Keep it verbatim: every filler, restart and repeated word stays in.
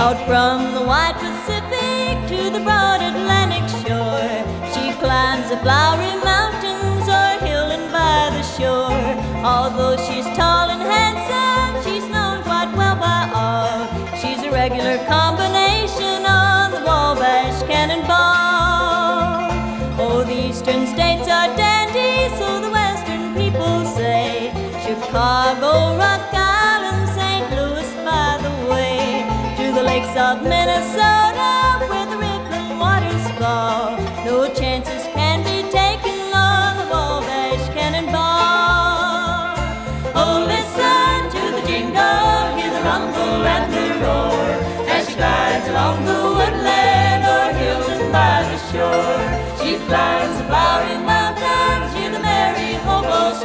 Out from the wide Pacific to the broad Atlantic shore, she climbs the flowery mountains or hilling by the shore. Although she's tall and handsome, she's known quite well by all. She's a regular combination on the Wabash Cannonball. Oh, the eastern states are dandy, so the western people say. Chicago, Rock Island, Saint Louis by the way. To the lakes of Minnesota